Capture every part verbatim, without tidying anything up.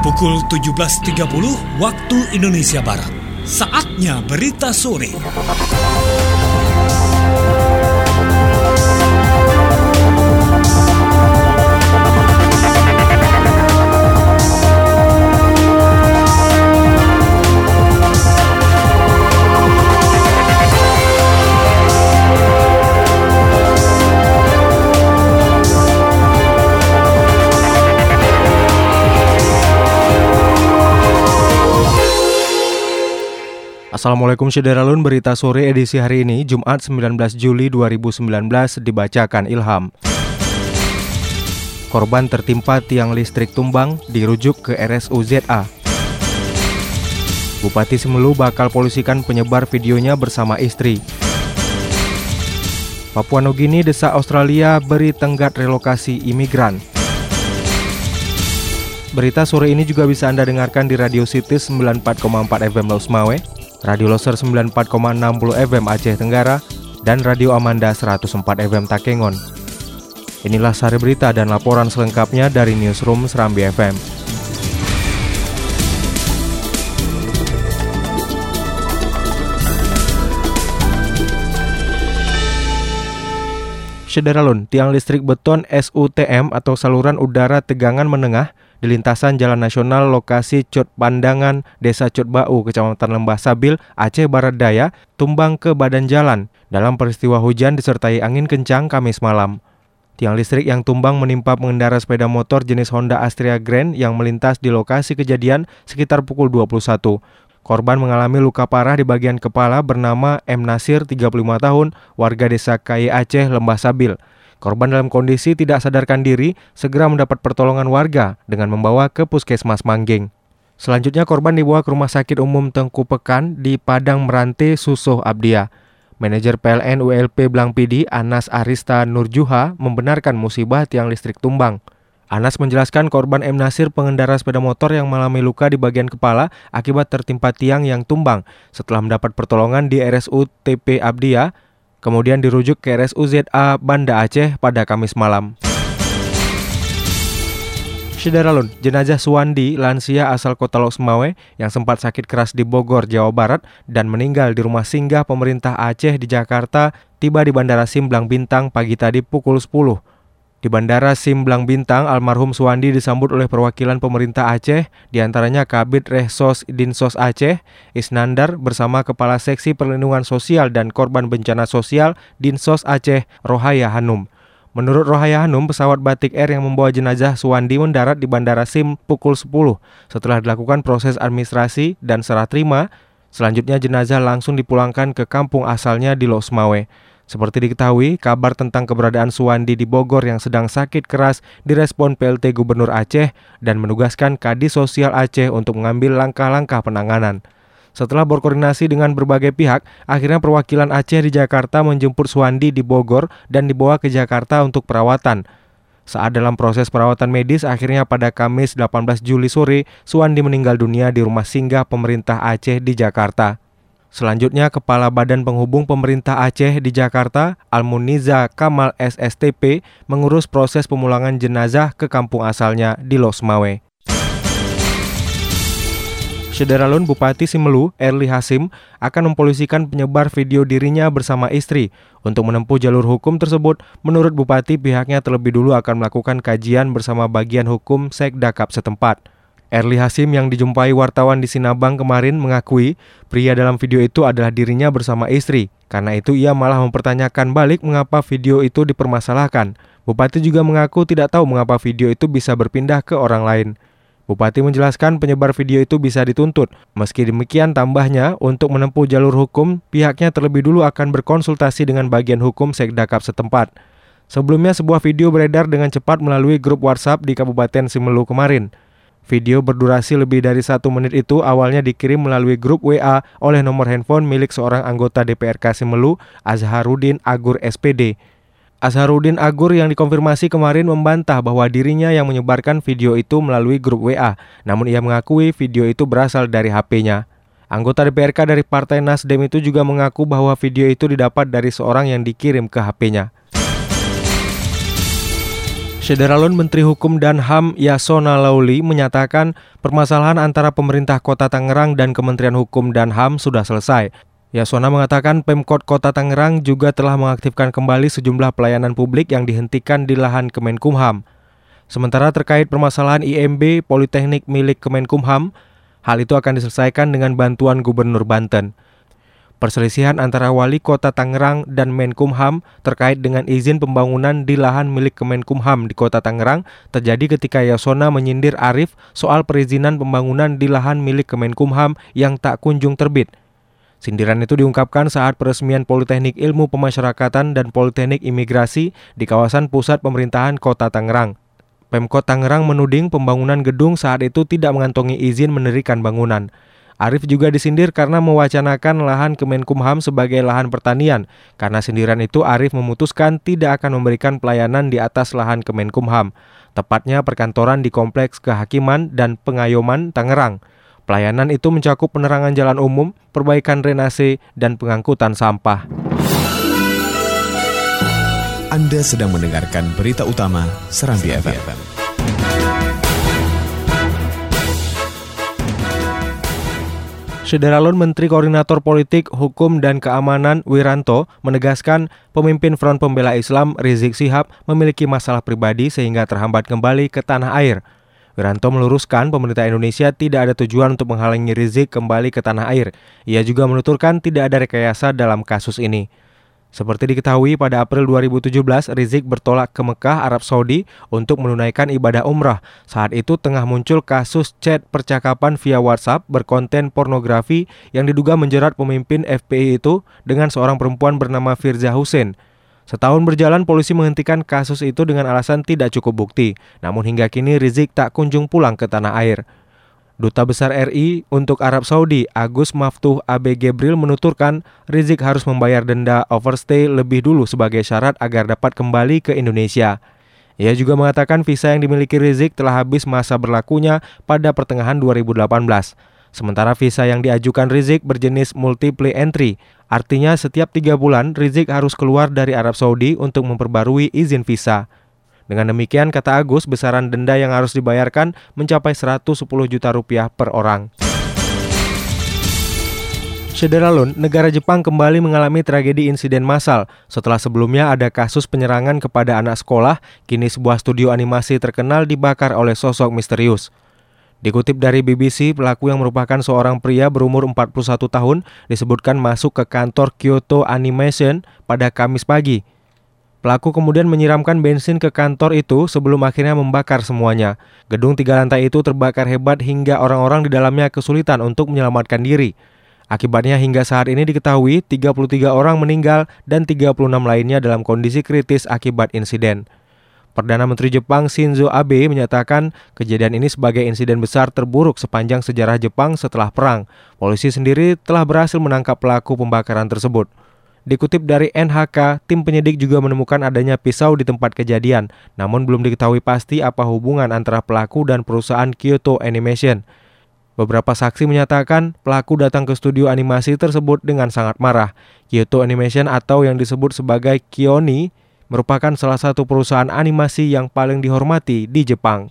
Pukul tujuh belas tiga puluh waktu Indonesia Barat. Saatnya berita sore. Assalamualaikum Syederalun, berita sore edisi hari ini Jumat sembilan belas Juli dua ribu sembilan belas dibacakan Ilham. Korban tertimpa tiang listrik tumbang dirujuk ke R S U Z A. Bupati Simelu bakal polisikan penyebar videonya bersama istri. Papua Nugini desak Australia beri tenggat relokasi imigran. Berita sore ini juga bisa Anda dengarkan di Radio City sembilan puluh empat koma empat F M Laus Mawe, Radio Loser sembilan puluh empat koma enam puluh F M Aceh Tenggara, dan Radio Amanda seratus empat F M Takengon. Inilah sari berita dan laporan selengkapnya dari Newsroom Serambi F M. Syederalun, tiang listrik beton S U T M atau saluran udara tegangan menengah di lintasan Jalan Nasional lokasi Cot Pandangan, Desa Cot Bau, Kecamatan Lembah Sabil, Aceh Barat Daya, tumbang ke badan jalan dalam peristiwa hujan disertai angin kencang Kamis malam. Tiang listrik yang tumbang menimpa pengendara sepeda motor jenis Honda Astrea Grand yang melintas di lokasi kejadian sekitar pukul dua puluh satu. Korban mengalami luka parah di bagian kepala bernama M. Nasir, tiga puluh lima tahun, warga Desa Kai Aceh, Lembah Sabil. Korban dalam kondisi tidak sadarkan diri segera mendapat pertolongan warga dengan membawa ke Puskesmas Mangging. Selanjutnya korban dibawa ke Rumah Sakit Umum Tengku Pekan di Padang Merante, Susoh Abdia. Manajer P L N U L P Blang Pidi, Anas Arista Nurjuha, membenarkan musibah tiang listrik tumbang. Anas menjelaskan korban M. Nasir pengendara sepeda motor yang mengalami luka di bagian kepala akibat tertimpa tiang yang tumbang setelah mendapat pertolongan di R S U T P Abdia, kemudian dirujuk ke R S U Z A Banda Aceh pada Kamis malam. Syederalun, jenazah Suwandi, lansia asal Kota Laus Mawe yang sempat sakit keras di Bogor, Jawa Barat dan meninggal di rumah singgah pemerintah Aceh di Jakarta, tiba di Bandara Simblang Bintang pagi tadi pukul sepuluh. Di Bandara Simblang Bintang, almarhum Suwandi disambut oleh perwakilan pemerintah Aceh, diantaranya Kabid Rehsos Dinsos Aceh, Isnandar bersama Kepala Seksi Perlindungan Sosial dan Korban Bencana Sosial Dinsos Aceh, Rohaya Hanum. Menurut Rohaya Hanum, pesawat Batik Air yang membawa jenazah Suwandi mendarat di Bandara Sim pukul sepuluh. Setelah dilakukan proses administrasi dan serah terima, selanjutnya jenazah langsung dipulangkan ke kampung asalnya di Laus Mawe. Seperti diketahui, kabar tentang keberadaan Suwandi di Bogor yang sedang sakit keras direspon P L T Gubernur Aceh dan menugaskan Kadis Sosial Aceh untuk mengambil langkah-langkah penanganan. Setelah berkoordinasi dengan berbagai pihak, akhirnya perwakilan Aceh di Jakarta menjemput Suwandi di Bogor dan dibawa ke Jakarta untuk perawatan. Saat dalam proses perawatan medis, akhirnya pada Kamis delapan belas Juli sore, Suwandi meninggal dunia di rumah singgah pemerintah Aceh di Jakarta. Selanjutnya, Kepala Badan Penghubung Pemerintah Aceh di Jakarta, Almuniza Kamal S S T P, mengurus proses pemulangan jenazah ke kampung asalnya di Laus Mawe. Syederalun, Bupati Simelu, Erli Hasim, akan mempolisikan penyebar video dirinya bersama istri. Untuk menempuh jalur hukum tersebut, menurut Bupati, pihaknya terlebih dulu akan melakukan kajian bersama bagian hukum Sekdakap setempat. Erli Hasim yang dijumpai wartawan di Sinabang kemarin mengakui pria dalam video itu adalah dirinya bersama istri. Karena itu ia malah mempertanyakan balik mengapa video itu dipermasalahkan. Bupati juga mengaku tidak tahu mengapa video itu bisa berpindah ke orang lain. Bupati menjelaskan penyebar video itu bisa dituntut. Meski demikian, tambahnya, untuk menempuh jalur hukum, pihaknya terlebih dulu akan berkonsultasi dengan bagian hukum Sekdakap setempat. Sebelumnya, sebuah video beredar dengan cepat melalui grup WhatsApp di Kabupaten Simelu kemarin. Video berdurasi lebih dari satu menit itu awalnya dikirim melalui grup W A oleh nomor handphone milik seorang anggota D P R K Simelu, Azharuddin Agur S P D. Azharuddin Agur yang dikonfirmasi kemarin membantah bahwa dirinya yang menyebarkan video itu melalui grup W A, namun ia mengakui video itu berasal dari H P-nya. Anggota D P R K dari Partai Nasdem itu juga mengaku bahwa video itu didapat dari seorang yang dikirim ke H P-nya. Syederalun Menteri Hukum dan H A M Yasona Lauli menyatakan permasalahan antara pemerintah Kota Tangerang dan Kementerian Hukum dan H A M sudah selesai. Yasona mengatakan Pemkot Kota Tangerang juga telah mengaktifkan kembali sejumlah pelayanan publik yang dihentikan di lahan Kemenkumham. Sementara terkait permasalahan I M B Politeknik milik Kemenkumham, hal itu akan diselesaikan dengan bantuan Gubernur Banten. Perselisihan antara Wali Kota Tangerang dan Menkumham terkait dengan izin pembangunan di lahan milik Kemenkumham di Kota Tangerang terjadi ketika Yasona menyindir Arif soal perizinan pembangunan di lahan milik Kemenkumham yang tak kunjung terbit. Sindiran itu diungkapkan saat peresmian Politeknik Ilmu Pemasyarakatan dan Politeknik Imigrasi di kawasan pusat pemerintahan Kota Tangerang. Pemkot Tangerang menuding pembangunan gedung saat itu tidak mengantongi izin mendirikan bangunan. Arif juga disindir karena mewacanakan lahan Kemenkumham sebagai lahan pertanian. Karena sindiran itu, Arif memutuskan tidak akan memberikan pelayanan di atas lahan Kemenkumham, tepatnya perkantoran di Kompleks Kehakiman dan Pengayoman Tangerang. Pelayanan itu mencakup penerangan jalan umum, perbaikan drainase, dan pengangkutan sampah. Anda sedang mendengarkan berita utama Serambi F M. Syederalun Menteri Koordinator Politik, Hukum, dan Keamanan Wiranto menegaskan pemimpin Front Pembela Islam Rizik Syihab memiliki masalah pribadi sehingga terhambat kembali ke tanah air. Wiranto meluruskan pemerintah Indonesia tidak ada tujuan untuk menghalangi Rizik kembali ke tanah air. Ia juga menuturkan tidak ada rekayasa dalam kasus ini. Seperti diketahui, pada April dua ribu tujuh belas, Rizik bertolak ke Mekah, Arab Saudi untuk menunaikan ibadah umrah. Saat itu tengah muncul kasus chat percakapan via WhatsApp berkonten pornografi yang diduga menjerat pemimpin F P I itu dengan seorang perempuan bernama Firza Hussein. Setahun berjalan, polisi menghentikan kasus itu dengan alasan tidak cukup bukti. Namun hingga kini Rizik tak kunjung pulang ke tanah air. Duta Besar R I untuk Arab Saudi, Agus Maftuh Abe Gebril menuturkan Rizik harus membayar denda overstay lebih dulu sebagai syarat agar dapat kembali ke Indonesia. Ia juga mengatakan visa yang dimiliki Rizik telah habis masa berlakunya pada pertengahan dua ribu delapan belas. Sementara visa yang diajukan Rizik berjenis multiple entry, artinya setiap tiga bulan Rizik harus keluar dari Arab Saudi untuk memperbarui izin visa. Dengan demikian, kata Agus, besaran denda yang harus dibayarkan mencapai seratus sepuluh juta rupiah per orang. Syederalun, negara Jepang kembali mengalami tragedi insiden massal. Setelah sebelumnya ada kasus penyerangan kepada anak sekolah, kini sebuah studio animasi terkenal dibakar oleh sosok misterius. Dikutip dari B B C, pelaku yang merupakan seorang pria berumur empat puluh satu tahun disebutkan masuk ke kantor Kyoto Animation pada Kamis pagi. Pelaku kemudian menyiramkan bensin ke kantor itu sebelum akhirnya membakar semuanya. Gedung tiga lantai itu terbakar hebat hingga orang-orang di dalamnya kesulitan untuk menyelamatkan diri. Akibatnya hingga saat ini diketahui tiga puluh tiga orang meninggal dan tiga puluh enam lainnya dalam kondisi kritis akibat insiden. Perdana Menteri Jepang Shinzo Abe menyatakan kejadian ini sebagai insiden besar terburuk sepanjang sejarah Jepang setelah perang. Polisi sendiri telah berhasil menangkap pelaku pembakaran tersebut. Dikutip dari N H K, tim penyidik juga menemukan adanya pisau di tempat kejadian, namun belum diketahui pasti apa hubungan antara pelaku dan perusahaan Kyoto Animation. Beberapa saksi menyatakan pelaku datang ke studio animasi tersebut dengan sangat marah. Kyoto Animation atau yang disebut sebagai Kioni merupakan salah satu perusahaan animasi yang paling dihormati di Jepang.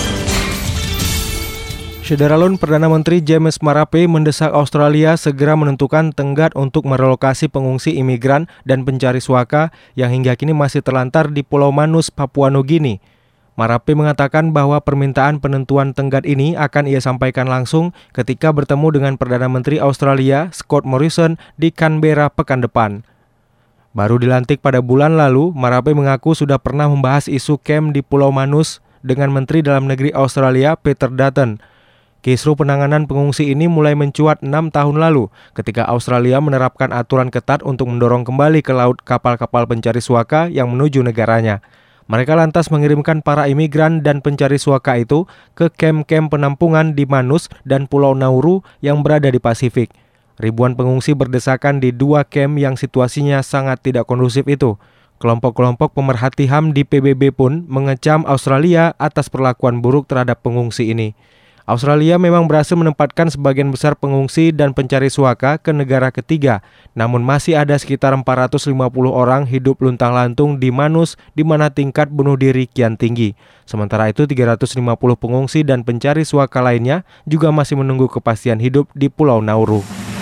Syederalun, Perdana Menteri James Marape mendesak Australia segera menentukan tenggat untuk merelokasi pengungsi imigran dan pencari suaka yang hingga kini masih terlantar di Pulau Manus, Papua Nugini. Marape mengatakan bahwa permintaan penentuan tenggat ini akan ia sampaikan langsung ketika bertemu dengan Perdana Menteri Australia Scott Morrison di Canberra pekan depan. Baru dilantik pada bulan lalu, Marape mengaku sudah pernah membahas isu kem di Pulau Manus dengan Menteri Dalam Negeri Australia Peter Dutton. Kisru penanganan pengungsi ini mulai mencuat enam tahun lalu ketika Australia menerapkan aturan ketat untuk mendorong kembali ke laut kapal-kapal pencari suaka yang menuju negaranya. Mereka lantas mengirimkan para imigran dan pencari suaka itu ke kem-kem penampungan di Manus dan Pulau Nauru yang berada di Pasifik. Ribuan pengungsi berdesakan di dua kem yang situasinya sangat tidak kondusif itu. Kelompok-kelompok pemerhati H A M di P B B pun mengecam Australia atas perlakuan buruk terhadap pengungsi ini. Australia memang berhasil menempatkan sebagian besar pengungsi dan pencari suaka ke negara ketiga, namun masih ada sekitar empat ratus lima puluh orang hidup luntang-lantung di Manus di mana tingkat bunuh diri kian tinggi. Sementara itu tiga ratus lima puluh pengungsi dan pencari suaka lainnya juga masih menunggu kepastian hidup di Pulau Nauru.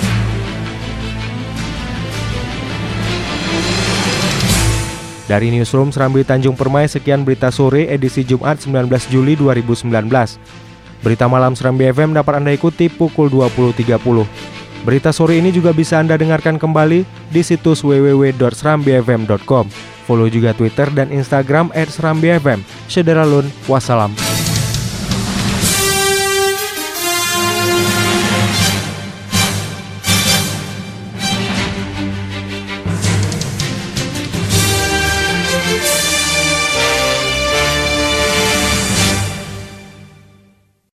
Dari Newsroom Serambi Tanjung Permai, sekian berita sore edisi Jumat sembilan belas Juli dua ribu sembilan belas. Berita malam Serambi F M dapat Anda ikuti pukul dua puluh tiga puluh. Berita sore ini juga bisa Anda dengarkan kembali di situs w w w dot serambi f m dot com. Follow juga Twitter dan Instagram et serambi f m. Syederalun, wassalam.